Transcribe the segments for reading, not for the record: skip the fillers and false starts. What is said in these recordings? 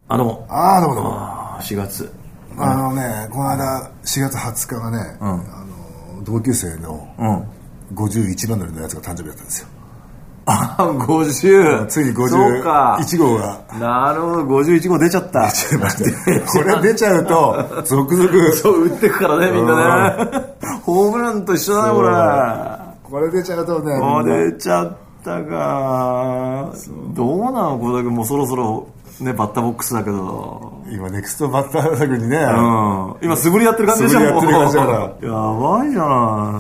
どうも。 どうもどうも。 4月。 この間4月20日がね、同級生の51番乗りのやつが誕生日だったんですよ。 50。 ついにそうか。 51号が。 なるほど、51号出ちゃった。 出ちゃいました。これ出ちゃうと、続々。 そう、打ってくからね、みんなね。ホームランと一緒だね、これ。 これ出ちゃうとね。 出ちゃったか。どうなの、これだけもうそろそろ。ね、バッターボックスだけど今ネクストバッターだけにね、 今素振りやってる感じでしょ。 素振りやってる感じだからやばいじゃない。 いや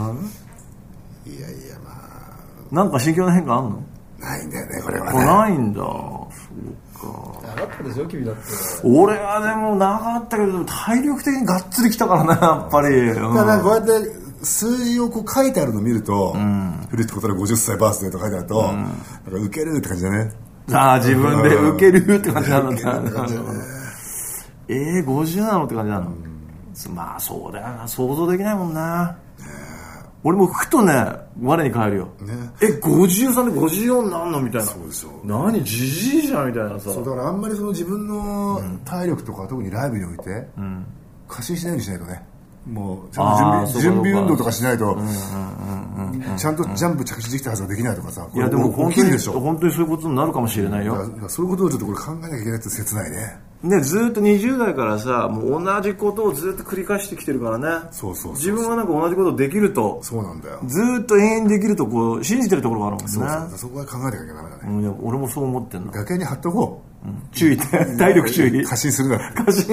まあなんか心境の変化あんの？ ないんだよね、これはね。 ないんだ。そうか。 なかったでしょ、君だって。 俺はでもなかったけど体力的にがっつりきたからね、やっぱり。 だからこうやって数字をこう書いてあるのを見ると、古田小太郎50歳バースデーと書いてあると、なんかウケるって感じだね。 自分で受けるって感じなの。50なのって感じなの。まあそうだよな、想像できないもんな。俺もふとね、我に返るよ。53で54になんのみたいな。 そうでしょ。 何、じじいじゃんみたいなさ。 そうだからあんまりその自分の体力とか、特にライブにおいて、過信しないようにしないとね。もうちゃんと準備運動とかしないと、ちゃんとジャンプ着地できたはずができないとかさ。 いやでも本当にそういうことになるかもしれないよ。 そういうことをちょっとこれ考えなきゃいけないって切ないね。 ね、ずっと20代からさ、もう同じことをずっと繰り返してきてるからね。 そう自分はなんか同じことできると、 そうなんだよ。 ずっと永遠にできるとこう信じてるところがあるもんね。 そこは考えなきゃいけないからね。 俺もそう思ってんの。 崖に貼っとこう。 注意、体力注意。 過信するな。 過信。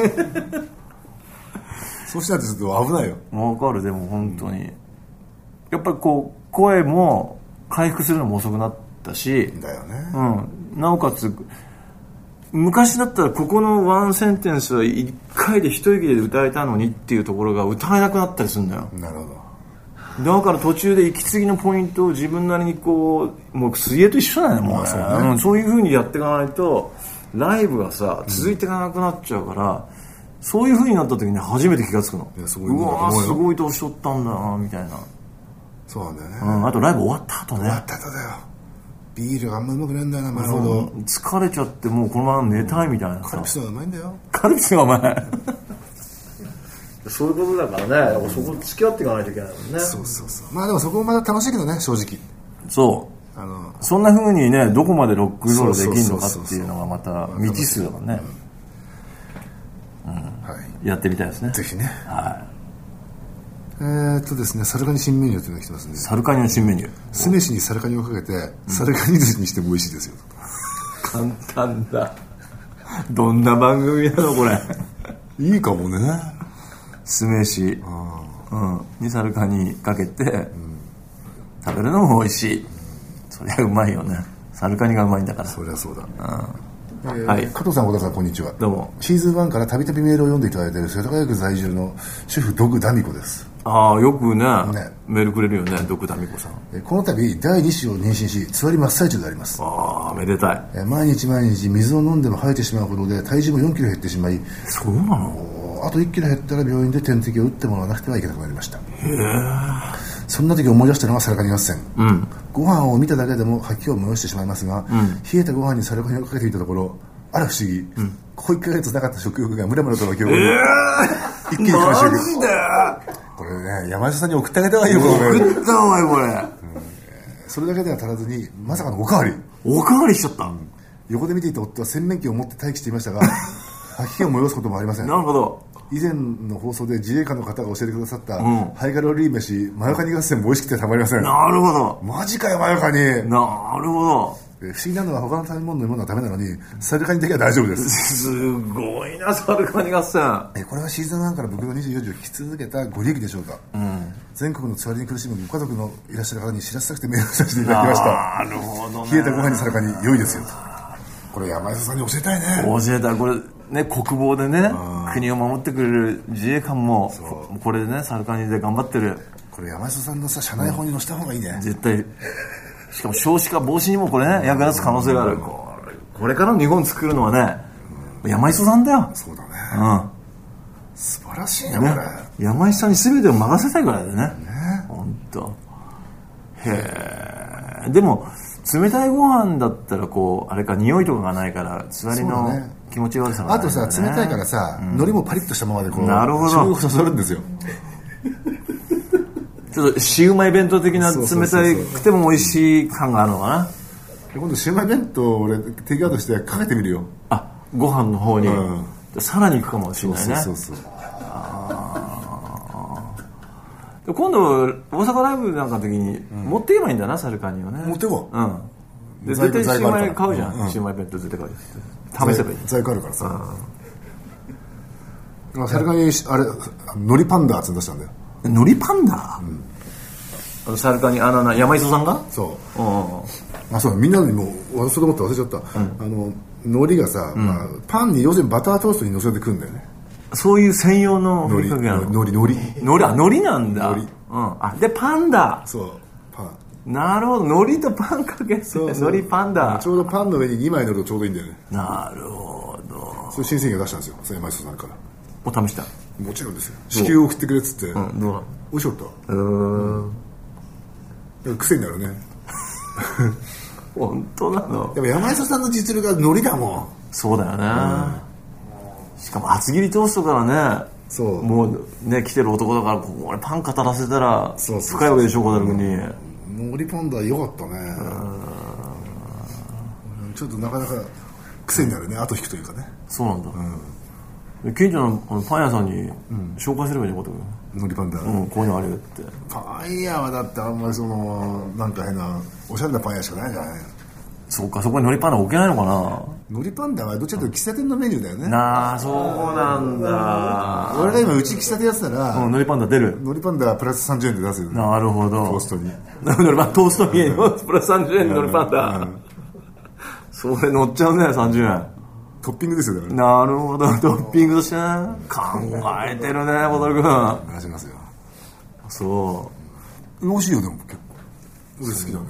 そうしないとちょっと危ないよ。 わかる、でも本当に。やっぱりこう、声も回復するのも遅くなったし、 だよね。 なおかつ、昔だったらここのワンセンテンスは1回で一息で歌えたのにっていうところが歌えなくなったりするんだよ。 なるほど。 だから途中で息継ぎのポイントを自分なりにこう、もう水泳と一緒だよね、もうね。そういう風にやっていかないとライブがさ続いていかなくなっちゃうから、そういう風になった時に初めて気がつくの。 すごいことだと思うよ。 すごい年取ったんだなみたいな。 そうなんだよね。 あとライブ終わった後ね。 終わった後だよ。ビールがあんまうまくないんだよな、なるほど。 疲れちゃってもうこのまま寝たいみたいなさ。 カルピスがうまいんだよ。 カルピスがうまい。そういうことだからね、そこ付き合っていかないといけないもんね。 そう。まあでもそこもまた楽しいけどね、正直。 そう。そんな風にね、どこまでロックンロールできるのかっていうのがまた未知数だからね。やってみたいですね。 ぜひね。 はい。 ですね、サルカニ新メニューというのが来てますね。 サルカニの新メニュー。 酢飯にサルカニをかけて、サルカニ寿司にしても美味しいですよ。 簡単だ。どんな番組なのこれ。 いいかもね。 酢飯にサルカニかけて、食べるのも美味しい。そりゃうまいよね。サルカニがうまいんだから。 そりゃそうだ。 はい、 加藤さん、小田さん、こんにちは。 どうも。 シーズン1からたびたびメールを読んでいただいている世田谷区在住の主婦ドグダミコです。 よくねメールくれるよね、ドグダミコさん。 この度第2子を妊娠し、つわり真っ最中であります。 めでたい。 毎日水を飲んでも吐いてしまうほどで体重も4キロ減ってしまい、 そうなの？ あと1キロ減ったら病院で点滴を打ってもらわなくてはいけなくなりました。そんな時思い出したのがサルカニ合戦。ご飯を見ただけでも吐きを催してしまいますが、冷えたご飯にサルカニをかけていたところ、あら不思議、ここ1ヶ月なかった食欲がムラムラと湧き起こり、一気に完食。 マジで？ これね、山下さんに送ってあげた方がいいよ。 送った方がいいこれ。 それだけでは足らずに、まさかのおかわりしちゃった。 横で見ていた夫は洗面器を持って待機していましたが、吐き気を催すこともありません。 なるほど。 以前の放送で自衛官の方が教えてくださった、ハイカロリー飯マヨカニ合戦も美味しくてたまりません。 なるほど。 マジかよマヨカニ。 なるほど。 不思議なのは他の食べ物のものはダメなのにサルカニだけは大丈夫です。 すごいな、サルカニ合戦。 これはシーズン1から僕の24時を聞き続けたご利益でしょうか。全国のつわりに苦しむご家族のいらっしゃる方に知らせたくてメールさせていただきました。 なるほどね。 冷えたご飯にサルカニ良いですよと。これ山下さんに教えたいね。 教えたい。これね、国防でね、国を守ってくれる自衛官もこれでね、サルカニで頑張ってる。 これ山下さんのさ、社内法に載せた方がいいね。 絶対。しかも少子化防止にもこれね、役立つ可能性がある。これからの日本作るのはね、山磯さんだよ。 そうだね。素晴らしいね、これ。 山磯さんに全てを任せたいぐらいだよね。本当。へえ。でも冷たいご飯だったらこうあれか、匂いとかがないからつわりの気持ち悪さが、 あとさ、冷たいからさ、海苔もパリッとしたままでこう、 なるほど、 食欲そそるんですよ。 ちょっとシウマイ弁当的な冷たくても美味しい感があるのかな。 今度シウマイ弁当俺テイクアウトしてかけてみるよ。 ご飯の方に、さらにいくかもしれないね。 そう今度大阪ライブなんかの時に持っていけばいいんだな、サルカニをね。 持ってこう。で絶対シウマイ買うじゃん。シウマイ弁当絶対買うじゃん。試せばいい。 在庫あるからさ。サルカニあれ海苔パンダって出したんだよ。 海苔パンダ？サルカニ山磯さんが？ そう。そうみんなにもそれ思って忘れちゃった。海苔がさ、パンに要するにバタートーストに乗せてくんだよね。 そういう専用の海苔なんだ。でパンダ。 そうパン。 なるほど、海苔とパンかけて海苔パンダ。 ちょうどパンの上に2枚乗るとちょうどいいんだよね。 なるほど。 そういう新製品を出したんですよ、山下さんから。 お試した？ もちろんですよ。至急送ってくれっつって。 どうなの？ 美味しかった。癖になるね。 本当なの？ でも山下さんの実力が海苔だもん。 そうだよね。しかも厚切りトーストからね。そうもうね、来てる男だからこれパン語らせたら深いわけでしょ、小樽君に。 海苔パンダ良かったね。ちょっとなかなか癖になるね、後引くというかね。 そうなんだ。近所のパン屋さんに紹介すればいいのかと。 海苔パンダ、 こういうのあるよって。 パン屋はだってあんまりなんか変なおしゃれなパン屋しかないじゃない。 そうか、そこに海苔パンダ置けないのかな。 海苔パンダはどっちかというと喫茶店のメニューだよね。 そうなんだ。 俺が今うち喫茶店やってたら、 海苔パンダ出る。 海苔パンダはプラス30円で出すよ。 なるほど。 トーストに。 トーストにプラス30円の海苔パンダ。それ乗っちゃうね、30円。 トッピングですよ、だから。 なるほど、トッピングとしてね。考えてるね、小樽君。 出しますよ。 そう。 美味しいよ、でも結構。俺好きだね。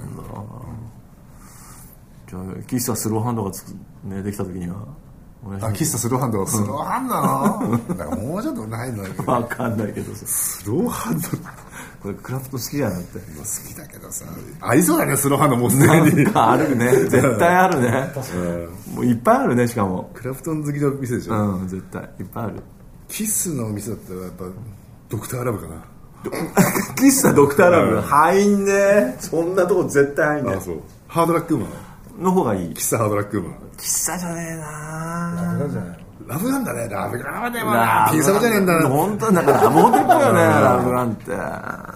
じゃあ喫茶スローハンドができた時には喫茶スローハンドスローハンドなの？だからもうちょっとないのよ。 分かんないけどさ、 スローハンドこれクラフト好きじゃなくて。 好きだけどさ、ありそうだね、スローハンドもうすでに。 なんかあるね、絶対あるね。もういっぱいあるね、しかもクラフト好きの店でしょ。 絶対いっぱいある。 キスのお店だったらやっぱドクターラブかな。 喫茶ドクターラブ入んね。そんなとこ絶対入んね。 そう、ハードラックウーマンの方がいい。 喫茶ハードラックウーマン。 喫茶じゃねえな。 ラブなんじゃないの？ラブなんだね。ラブでもな。ピンサロじゃねえんだな。 本当にだからラブホテルっぽいよね、ラブなんて。そうか。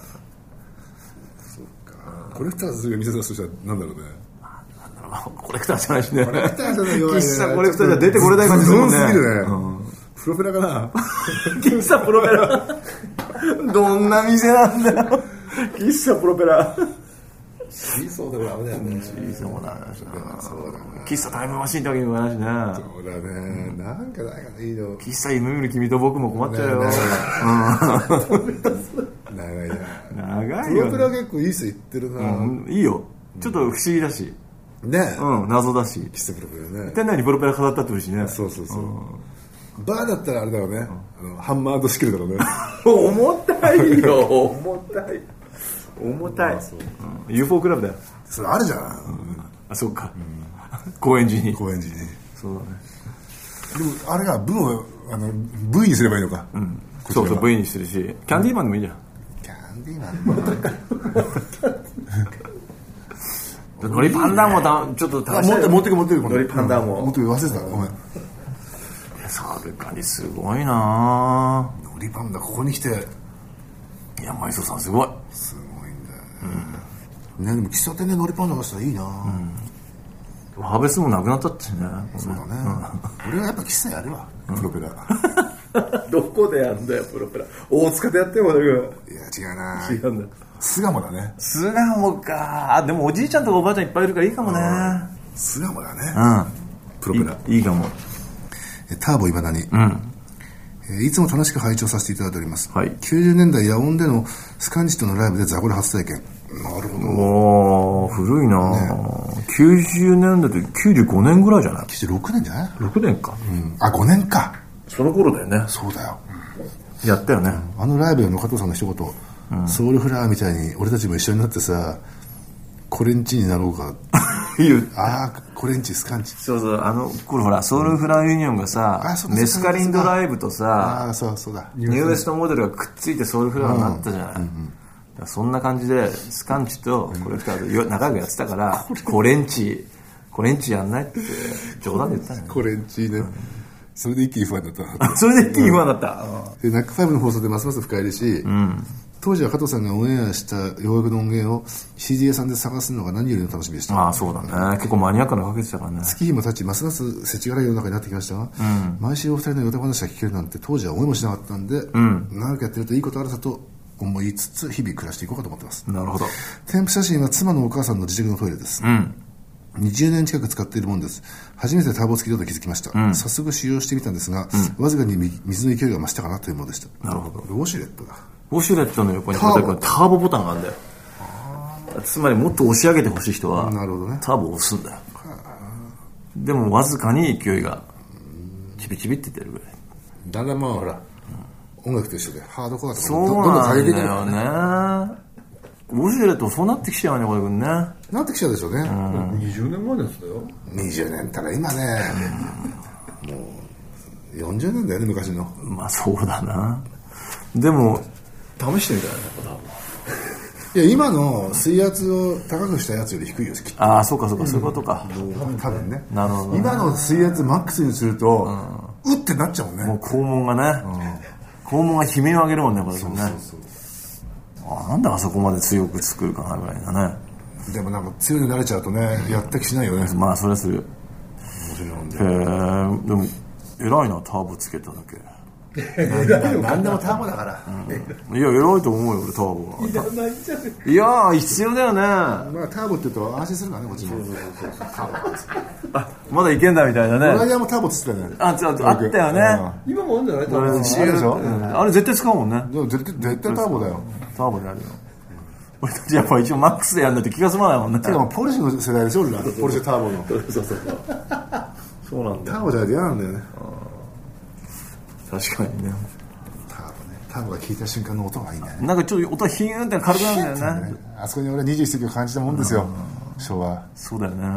コレクターズが店出すとしたらなんだろうね。 なんだろう、コレクターじゃないしね。 コレクターじゃないよ。 喫茶コレクターじゃ出てこれない感じするもんね。 すぎるね。プロペラかな。 喫茶プロペラ。どんな店なんだよ。喫茶プロペラ。 シーソーでもダメだよね。 シーソーもダメだしな。 そうだね。 喫茶タイムマシンってわけにもいかないしね。 そうだね。なんかないかないいの。 喫茶夢見る君と僕も困っちゃうよ。 長いな。 長いよ。 プロペラ結構いい人言ってるな。 いいよ。ちょっと不思議だし。 ね。 謎だし。 喫茶プロペラね。 店内にプロペラ飾ったってほしいね。 そう。バーだったらあれだろうね。ハンマード仕切るだろうね。 重たいよ。重たい。UFO クラブだよ。 それあるじゃん。 そうか。高円寺に。 そうだね。でもあれが部をV にすればいいのか。 そう V にしてるし、キャンディーマンでもいいじゃん。 キャンディーマン。 海苔パンダもちょっと高い。 持ってく。 海苔パンダも。 持ってく、忘れてた。ごめん。 サルカニすごいな。 海苔パンダここに来て。 山磯さんすごい。 すごいんだよね。でも喫茶店で海苔パンダがしたらいいな。 ハーベストもなくなったってね。 そうだね。俺はやっぱ喫茶やるわ。プロペラ。 どこでやんだよ、プロペラ。大塚でやってよ、小田君。 いや、違うな。 違うんだ。 巣鴨だね。 巣鴨か。でもおじいちゃんとかおばあちゃんいっぱいいるからいいかもね。 巣鴨だね。プロペラ。 いいかも。 ターボ茨に。いつも楽しく拝聴させていただいております。 はい。 90年代野音でのスカンジットのライブでザコレ初体験。なるほど。 おー、古いな、90年代って95年ぐらいじゃない？ 96年じゃない？ 6年か。 5年か。 その頃だよね。 そうだよ。 やったよね。 あのライブの加藤さんの一言、ソウルフラワーみたいに俺たちも一緒になってさ、これんちになろうか。 コレンチスカンチ。 そうそう、これほらソウルフラワーユニオンがさ、メスカリンドライブとさ、 そうだ、 ニューウエストモデルがくっついてソウルフラワーになったじゃない、そんな感じでスカンチとコレクターで仲良くやってたからコレンチやんないって冗談で言ったね。 コレンチね、それで一気に不安だった。 それで一気に不安だった、 でナック5の放送でますます深入りし、当時は加藤さんがオンエアした洋楽の音源を CD 屋さんで探すのが何よりの楽しみでした。 そうだね、結構マニアックなかけてたからね。 月日も経ちますます世知辛い世の中になってきましたが、毎週お二人のヨタ話が聞けるなんて当時は思いもしなかったんで、長くやってるといいことあるさと思いつつ日々暮らしていこうかと思ってます。 なるほど。 添付写真は妻のお母さんの自宅のトイレです。20年近く使っているものです。初めてターボ付きだと気づきました。早速使用してみたんですが、わずかに水の勢いが増したかなというものでした。 なるほど。 ウォシュレットだ。 ウォシュレットの横にターボボタンがあるんだよ。つまりもっと押し上げてほしい人はなるほど、ね、 ターボを押すんだよ。でもわずかに勢いがチビチビって出るぐらい。 だんだんほら、音楽と一緒でハードコアとかそうなんだよね。ウォシュレットそうなってきちゃうね、これ君ね。 なってきちゃうでしょうね。 20年前ですよ。 20年たら今ね、もう40年だよね、昔の。 そうだな。でも試してみたいな、 いや今の水圧を高くしたやつより低いよ、きっと。 そうかそういうことか。 多分ね。 なるほど、ね。 今の水圧マックスにすると、うってなっちゃうもんね。 もう肛門がね、肛門が悲鳴を上げるもんね、これね。なんであそこまで強く作るかなぐらいだね。 でもなんか強いの慣れちゃうとね、やった気しないよね。 それはする。でも偉いな、ターボつけただけ。 何でもターボだから、 いや偉いと思うよ俺、ターボは。いや必要だよね。 ターボって言うと安心するからね、こっちも。 まだいけんだみたいなね。 ドライヤーもターボって言ってたよね。 あったよね。 今もあるんじゃない？ あれでしょ。 あれ絶対使うもんね。 絶対ターボだよ。 ターボでやるよ。俺たちやっぱ一応マックスでやんないと気が済まないもんね。 てかポルシェの世代でしょ、俺ら。ポルシェターボの。 そうなんだよ。 ターボじゃ嫌なんだよね。 確かにね。 ターボが効いた瞬間の音がいいんだよね。 なんかちょっと音がヒーンって軽くなるんだよね。 あそこに俺は21世紀を感じたもんですよ、昭和。 そうだよね。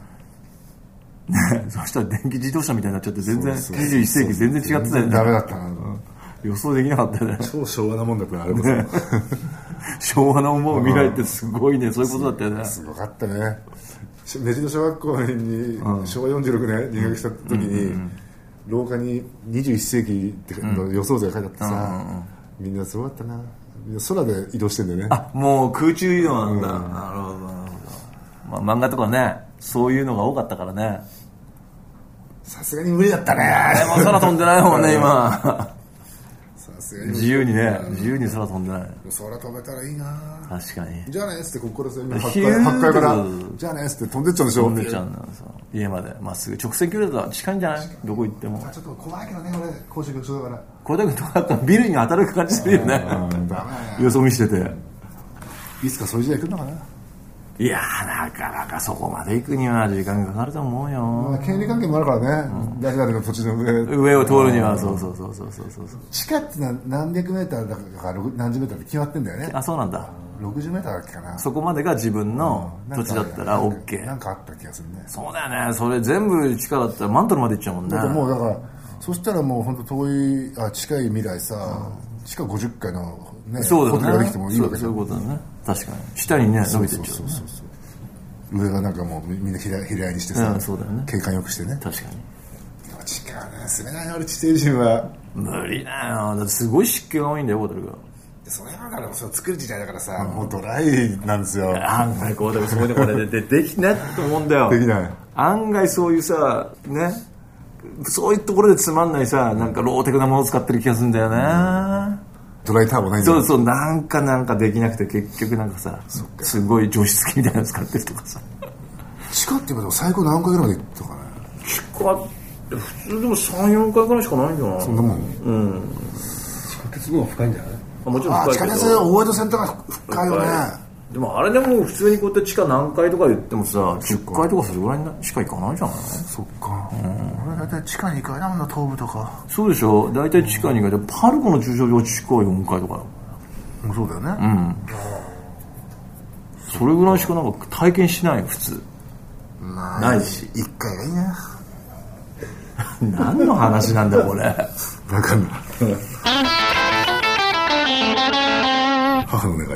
そしたら電気自動車みたいになっちゃって全然21世紀全然違ってたよね。 ダメだったな。 予想できなかったよね。 超昭和なもんだったね、あれこそ。昭和の思う未来ってすごいね、そういうことだったよね。 すごかったね。目白小学校に昭和46年入学した時に、廊下に21世紀の予想図が書いてあってさ、みんなすごかったな。みんな空で移動してんだよね。 もう空中移動なんだ。なるほどなるほど。漫画とかね、そういうのが多かったからね。 さすがに無理だったね。 でも空飛んでないもんね今。 さすがに自由に空飛んでない。 空飛べたらいいな。 確かに。 じゃあねっつってここから8階からじゃあねっつって飛んでっちゃうんでしょ。 飛んでっちゃうんだよ。家までまっすぐ直線距離だと近いんじゃない？どこ行っても。 ちょっと怖いけどね、俺高所恐怖症だから。 これだけどなんかビルに当たる感じするよね。よそ見してて。 いつかそういう時代来るのかな。 いやなかなかそこまで行くには時間がかかると思うよ。 権利関係もあるからね。誰々の土地の上を通るにはそう地下ってのは何百メーターだから何十メーターって決まってんだよね。 そうなんだ。 60メーターだっけかな。 そこまでが自分の土地だったら OK。 なんかあった気がするね。 そうだよね。それ全部地下だったらマントルまで行っちゃうもんね。 もうだからそしたらもう本当遠い近い未来さ、地下50階のねホテルができてもいいわけじゃん。 そういうことだね。確かに下にね伸びてっちゃう。 上がなんかもうみんな平屋にしてさ、景観よくしてね。 確かに。 地下はね住めないよ、俺地底人は。 無理だよ。だってすごい湿気が多いんだよホテルが。 それはだから作る時代だからさ、もうドライなんですよ。 案外こうだからそこでこれでできないと思うんだよ。 できない。 案外そういうさね、そういうところでつまんないさ、なんかローテクなものを使ってる気がするんだよね。 ドライターボないんだよ。 そうなんかできなくて結局なんかさ、すごい除湿機みたいなの使ってるとかさ。 地下って言うと最高何階ぐらいまで行ったかね。 地下って普通でも 3,4 階ぐらいしかないんじゃない。 そんなもん。 地下鉄の方が深いんじゃない？ もちろん深いけど。 地下鉄大江戸線とか深いよね。 でもあれでも普通にこうやって地下何階とか言ってもさ、10階とかそれぐらいしか行かないじゃない。 そっか。俺大体地下2階だもんな、東部とか。 そうでしょ。大体地下2階でパルコの駐車場地下4階とか。 そうだよね。 それぐらいしかなんか体験しないよ普通。 まあないし 1回がいいな。 何の話なんだこれ。 分かんない。母の願い、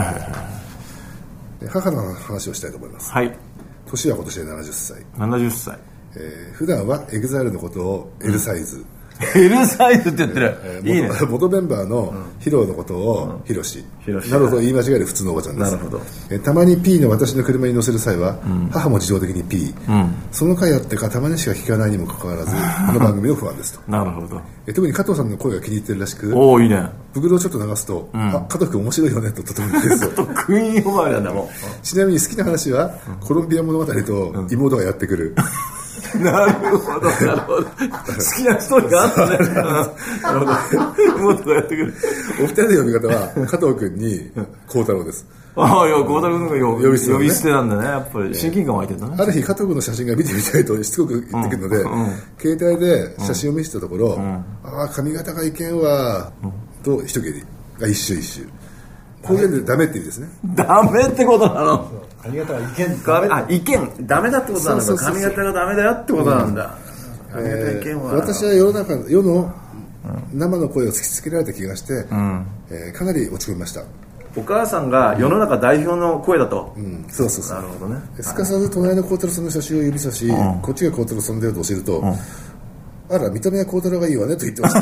母の話をしたいと思います。 はい。 年は今年で70歳。 70歳。 普段はエグザイルのことを L サイズ、 L サイズって言ってる、いいね。 元メンバーのヒロのことをヒロシなどと言い間違える普通のおばちゃんです。 なるほど。 たまに P の私の車に乗せる際は、母も自動的に P、その回あってかたまにしか聞かないにもかかわらずこの番組の不安ですと。 なるほど。 特に加藤さんの声が気に入ってるらしく、 おお、いいね。 袋をちょっと流すと、加藤君面白いよねととてもいいですよ。 クイーン呼ばわりなんだもん。 ちなみに好きな話は、コロンビア物語と妹がやってくる。 なるほど、なるほど。好きなストーリーがあったね。なるほど。妹がやってくる。 お二人の呼び方は、加藤君に孝太郎です。 ああ、いや、孝太郎君が呼び捨てなんだね。やっぱり親近感湧いてるんだね。 ある日、加藤君の写真が見てみたいとしつこく言ってくるので、携帯で写真を見せたところ、ああ、髪型がいけんわ、と一蹴りが一周一周。方言でダメって意味ですね。 ダメってことなの。 髪型はいけん。 いけん。ダメだってことなんだ。髪型がダメだよってことなんだ。 私は世の生の声を突きつけられた気がして、かなり落ち込みました。 お母さんが世の中代表の声だと。 そうそうそう。 なるほどね。 すかさず隣の孝太郎さんの写真を指さし、こっちが孝太郎さんだよと教えると、あら、見た目は孝太郎がいいわねと言ってました。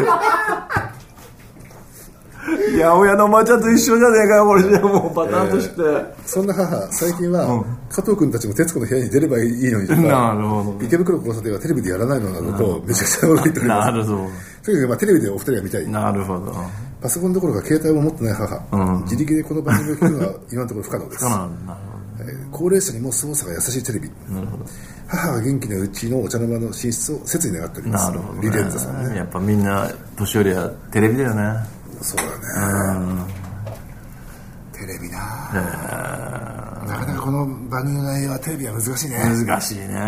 八百屋のおばちゃんと一緒じゃねえかよ、これじゃもうパターンとして。 そんな母、最近は、加藤君たちも徹子の部屋に出ればいいのにとか、 なるほど。 池袋交差点はテレビでやらないのなどと、めちゃくちゃ驚いております。 なるほど。 とにかくテレビでお二人が見たい。 なるほど。 パソコンどころか携帯を持ってない母、自力でこの番組を聞くのは今のところ不可能です。高齢者にも操作が優しいテレビ。母が元気なうちのお茶の間の進出を切に願っております。 なるほど、 リレンザさんね。 やっぱみんな年寄りはテレビだよね。 そうだね。テレビなかなかこの番組の内容はテレビは難しいね。 難しいね。ね。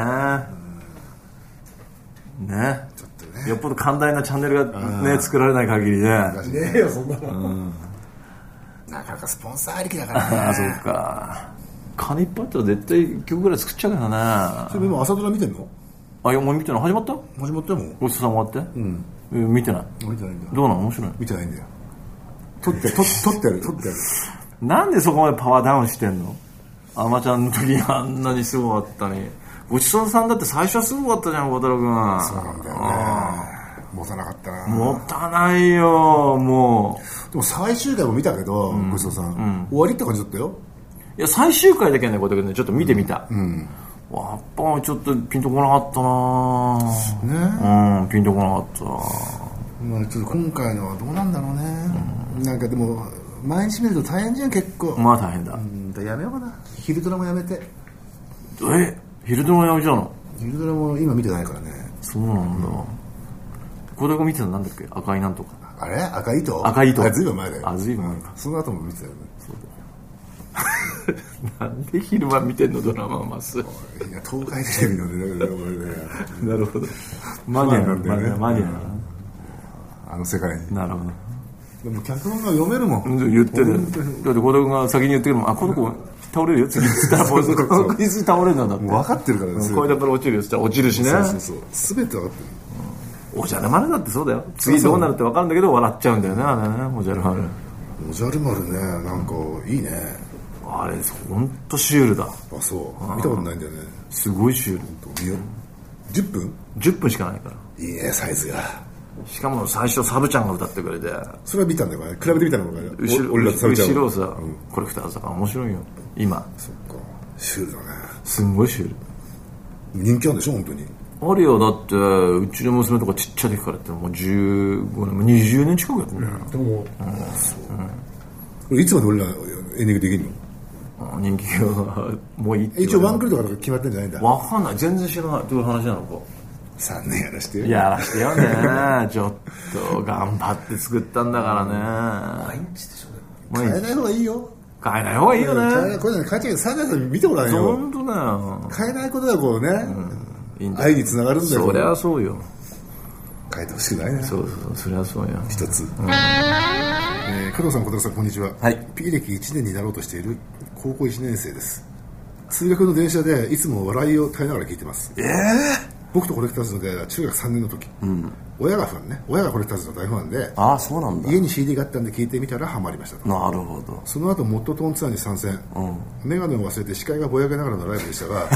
ちょっとね。よっぽど寛大なチャンネルがね作られない限りね。 難しいねえよそんなの。 なかなかスポンサーありきだからね。 ああ、そうか。金いっぱいあったら絶対1曲ぐらい作っちゃうからね。 それ今朝ドラ見てんの？ あ、いやもう見てない。始まった？ 始まったもん。 ごちそうさま終わって？見てない。 見てないんだ。 どうなの？面白い？ 見てないんだよ。撮ってやる。 なんでそこまでパワーダウンしてんの？アマちゃんの時にあんなにすごかったのに。ごちそうさんだって最初はすごかったじゃん、小太郎君。 そうなんだよね。持たなかったな。 持たないよ、もう。でも最終回も見たけど、ごちそうさん。終わりって感じだったよ。 いや、最終回だけね、小太郎君ね、ちょっと見てみた。やっぱちょっとピンとこなかったな。ピンとこなかったな。 まあちょっと今回のはどうなんだろうね。なんかでも毎日見ると大変じゃん結構。 まあ大変だ。 やめようかな。昼ドラもやめて。 昼ドラもやめちゃうの？ 昼ドラも今見てないからね。 そうなんだ。これが見てたのなんだっけ？赤いなんとか。 あれ？赤い糸？ 赤い糸。 ずいぶん前だよ。 ずいぶん前か。 その後も見てたよね。 そうだ。なんで昼間見てんのドラマはます。いや東海テレビのね。 なるほど。マニアなんだよね。マニアな。 あの世界に。 なるほど。 でも脚本が読めるもん。 言ってる。だって小田君が先に言ってるもん。この子倒れるよ次って言ったら確実に倒れるんだって。 分かってるからね。これだから落ちるよって言ったら落ちるしね。 そう。全て分かってる。 おじゃる丸だってそうだよ。次どうなるって分かるんだけど笑っちゃうんだよね、あれね。おじゃる丸。 おじゃる丸ね、なんかいいね。 あれほんとシュールだ。 あ、そう見たことないんだよね。 すごいシュール。 10分 10分しかないから。 いいね、サイズが。 しかも最初サブちゃんが歌ってくれて、 それは見たんだよ、比べてみたのかね。 後ろをさ、コレクターズだから面白いよ今。 そっか、シュールだね。 すんごいシュール。 人気あるんでしょ本当に。 あるよ。だってうちの娘とかちっちゃい時からってもう15年もう20年近くやってるんだよ。 でもこれいつまで俺らエンディングできるの？ 人気がもういいって。 一応ワンクールとか決まってんじゃないんだ。 わかんない、全然知らない。どういう話なのか。 3年やらしてよ。 やらしてよね。ちょっと頑張って作ったんだからね。毎日でしょ。 変えない方がいいよ。 変えない方がいいよね。 これね、変えちゃうけどサンダーさん見てごらんよ。 本当だよ。 変えないことがこうね、愛につながるんだよ。 そりゃそうよ。 変えてほしくないね。 そうそりゃそうよ。 一つ。加藤さん、小田さん、こんにちは。 はい。 P 歴1年になろうとしている高校1年生です。 通学の電車でいつも笑いを耐えながら聞いてます。僕とコレクターズの出会いは中学3年の時、親がファンね、親がコレクターズの大ファンで、 そうなんだ。 家に CD があったんで聞いてみたらハマりましたと。 なるほど。 その後モットトーンツアーに参戦、メガネを忘れて視界がぼやけながらのライブでしたが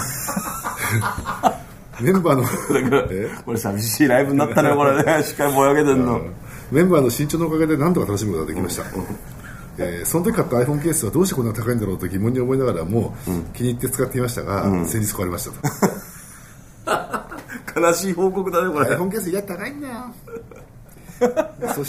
メンバーのこれ寂しいライブになったねこれね。視界ぼやけてんの、 メンバーの身長のおかげで何とか楽しむことができました。その時買った iPhone ケースはどうしてこんな高いんだろうと疑問に思いながらも、気に入って使っていましたが、先日壊れましたと悲しい報告だねこれ。 iPhone ケース高いんだよそして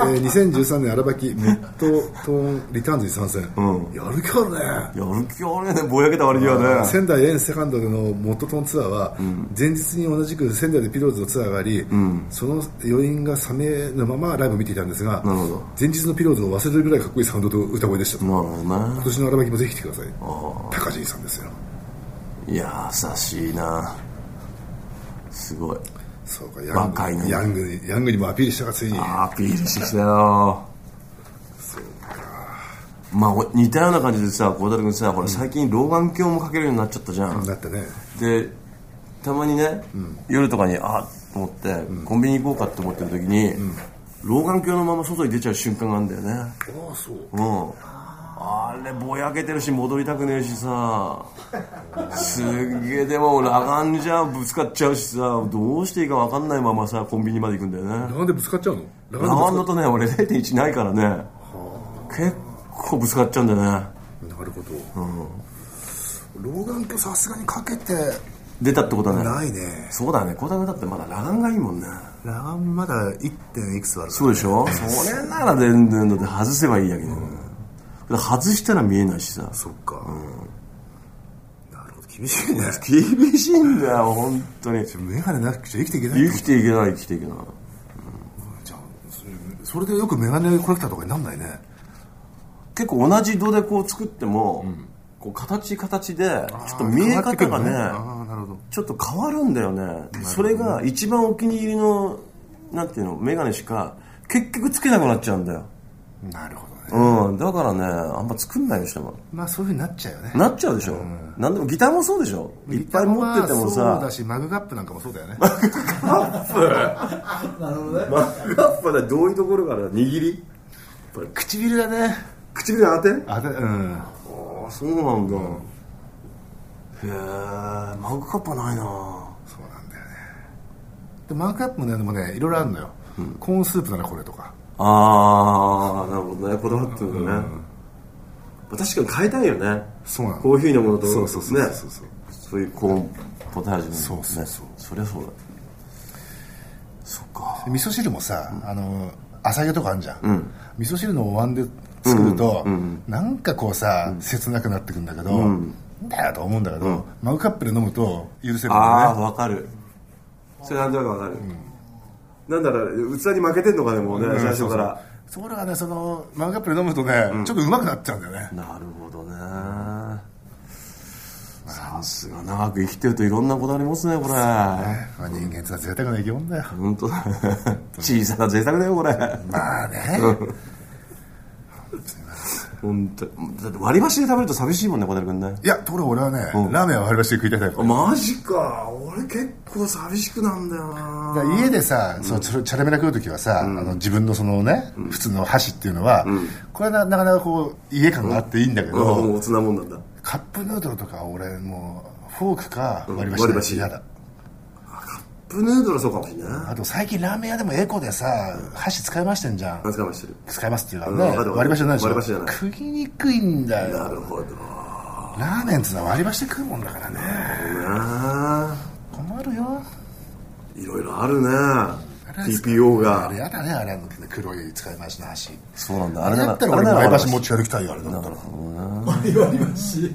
、2013年荒垣モットトーンリターンズに参戦、やる気あるね。 やる気あるね、ぼやけた割にはね。 仙台エンセカンドでのモットトーンツアーは、前日に同じく仙台でピローズのツアーがあり、その余韻が冷めぬままライブを見ていたんですが、前日のピローズを忘れるぐらいかっこいいサウンドと歌声でしたと。 なるほどね。 今年の荒垣もぜひ来てください。高爺さんですよ。 優しいな、すごい。 そうか、 若いのにヤングにもアピールしたか、ついに。 アピールしてきたよ。そうか。似たような感じでさ、孝太郎君さ、ほら最近老眼鏡もかけるようになっちゃったじゃん。 なったね。 でたまにね、夜とかにと思って、コンビニ行こうかって思ってる時に、老眼鏡のまま外に出ちゃう瞬間があるんだよね。 そう。 あれぼやけてるし戻りたくねえしさ、すげえ。でも裸眼じゃぶつかっちゃうしさ、どうしていいか分かんないままさコンビニまで行くんだよね。 裸眼でぶつかっちゃうの？ 裸眼だとね、俺 0.1 ないからね、結構ぶつかっちゃうんだよね。 なるほど。老眼鏡さすがにかけて出たってことはね。 ないね。 そうだね、孝太郎だってまだ裸眼がいいもんね。 裸眼まだ 1. いくつあるから、ね、 そうでしょ。それなら全然だって外せばいいやけど、外したら見えないしさ。 そっか、なるほど、厳しいね。 厳しいんだよ本当に。 眼鏡なくちゃ生きていけない。 生きていけない。じゃあそれでよく眼鏡コレクターとかになんないね。 結構同じ度でこう作っても、こう形でちょっと見え方がね、 なるほど、 ちょっと変わるんだよね。それが一番お気に入りのなんていうの眼鏡しか結局つけなくなっちゃうんだよ。 なるほどね。 だからね、あんま作んないよしても。 そういう風になっちゃうよね。 なっちゃうでしょ。なんでもギターもそうでしょ。いっぱい持っててもさ。 そうだし、マグカップなんかもそうだよね。 マグカップなるほどね。マグカップはどういうところから握り？ 唇だね。 唇当て？そうなんだ。へえ、マグカップはないな。 そうなんだよね。でマグカップもね、いろいろあるのよ。コーンスープならこれとか。 なるほどね、こだわってるのね。確かに変えたいよね。 そうなの。 コーヒーのものとね、そういうコーンポタージュのね。そりゃそうだ。そっか。 味噌汁もさ、浅湯とかあるじゃん。味噌汁のお椀で作ると、なんかこうさ、切なくなってくんだけど、なんだよと思うんだけど、マグカップで飲むと許せるんだよね。 わかる。それなんとなくわかる。なんだろう、器に負けてんのかね、もうね、最初から。 それがね、マグカップで飲むとね、ちょっとうまくなっちゃうんだよね。 なるほどね。さすが長く生きてるといろんなことありますね、これ。 人間って贅沢な生き物だよ。 本当だ。小さな贅沢だよ、これ。 まあね。 本当。だって割り箸で食べると寂しいもんね、小田君ね。 いや、ところ俺はね、ラーメンは割り箸で食いたいタイプ。 マジか。俺結構寂しくなんだよな。 家でさ、チャレメラ食う時はさ、自分の普通の箸っていうのは、これはなかなかこう家感があっていいんだけど、 おつなもんなんだ。 カップヌードルとか俺もうフォークか割り箸嫌だ。 カップヌードルそうかもしれない。 あと最近ラーメン屋でもエコでさ、箸使いましてんじゃん。 使いましてる。 使いますっていうからね、割り箸じゃないでしょ。 割り箸じゃない。 食いにくいんだよ。 なるほど。 ラーメンってのは割り箸で食うもんだからね。困るよ。 いろいろあるね。TPO が。 あれやだね、あれ黒い使い回しの箸。 そうなんだ。 あれだったら俺割り箸持ち歩きたいよ、あれだったら。 割り箸。なるほどね。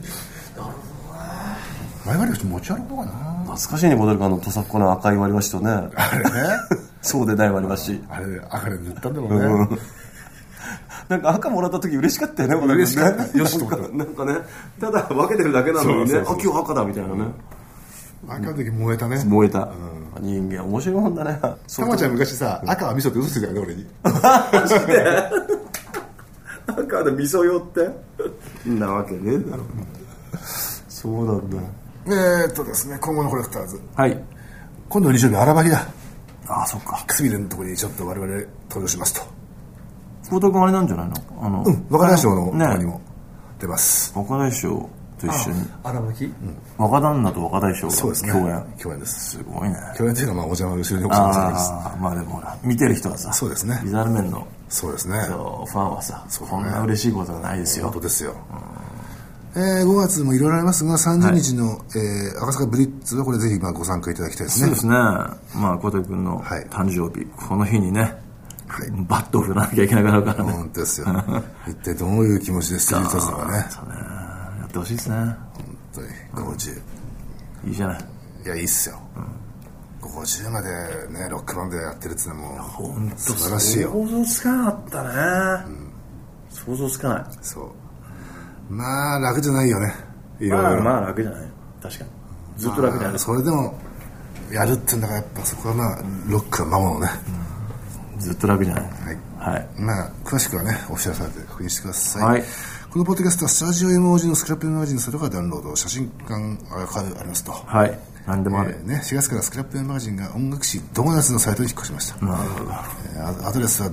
割り箸持ち歩こうかな。 懐かしいね、モデルカーのトサッコの赤い割り箸とね。 あれね。 そうでない割り箸。 あれ赤で塗ったんだろうね。 なんか赤もらった時嬉しかったよね、これね。 嬉しかった。よしとか。 なんかね、ただ分けてるだけなのにね、今日赤だみたいなね。 赤の時燃えたね。 燃えた。人間面白いもんだね。 たまちゃん昔さ、赤は味噌って嘘ついたよね、俺に。 マジで赤で味噌用ってなわけねえだろ。そそうなんだ。 ですね、今後のコレクターズ。 はい。 今度の日曜日、荒ばきだ。 ああ、そっか。 唇のところにちょっと我々登場しますと。 福田君あれなんじゃないの？ 若大将のところにも出ます。 若大将と一緒に。 荒巻？ 若旦那と若大将がそうですね。共演です。 すごいね。 共演っていうか、まあ、お邪魔後ろにお邪魔されます。 まあでもほら、見てる人はさ、 そうですね。 ビザールメンの、 そうですね。 ファンはさ、こんな嬉しいことはないですよ。 本当ですよ。5月もいろいろありますが、30日の、赤坂ブリッツはこれぜひご参加いただきたいですね。 そうですね。まあ、小手君の誕生日、この日にね、バットを振らなきゃいけなくなるからね。 本当ですよ。一体どういう気持ちでステージ立つのかね。 そうね。やってほしいですね。 本当に、50。 いいじゃない。 いや、いいっすよ。50までね、ロックバンドやってるっていうのはもう、素晴らしいよ。 想像つかなかったね。想像つかない。 そう。まあ楽じゃないよね。いろいろ。 まあ楽じゃない。確かに。ずっと楽じゃない。 それでもやるってんだからやっぱそこはまあロックは魔物ね。 ずっと楽じゃない。はい。 まあ詳しくはねオフィシャルサイトで確認してください。 はい。 このポッドキャストはスタジオ MOG のスクラップマガジンそれからダウンロード写真館アーカイブありますと。 はい。何でもある。 ね、4月からスクラップマガジンが音楽誌ドーナツのサイトに引っ越しました。 なるほど。 アドレスは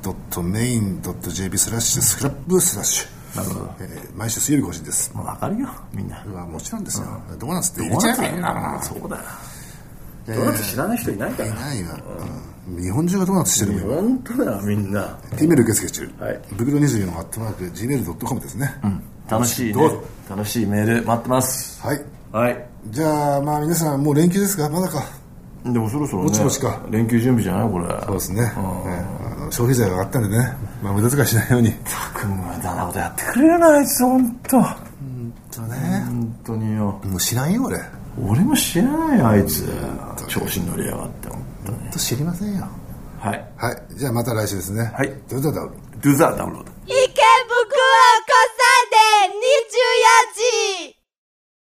donut.main.jp/スクラップ/ なるほど。 毎週水曜日更新です。 わかるよ、みんな。 もちろんですよ。ドーナツって入れちゃえばいいんだな。 そうだよ。ドーナツ知らない人いないから。 いないわ。日本中がドーナツしてるもん。 本当だよ、みんな。 T メール受付中。 はい。 ブクロ24の@gmail.com ですね。 楽しいね。楽しいメール待ってます。 はい。 はい。 じゃあ、まあ皆さんもう連休ですか？まだか。 でもそろそろね。 ぼちぼちか。 連休準備じゃないこれ。 そうですね。消費税が上がったんでね。まあ無駄遣いしないように。 たくん無駄なことやってくれるな、あいつ、ほんと。 本当によ。 もう知らんよ、俺。 俺も知らないよ、あいつ。調子に乗りやがって、ほんとに。 知りませんよ。 はい。 はい。じゃあまた来週ですね。 はい。 どうぞ。 Do the download。 池袋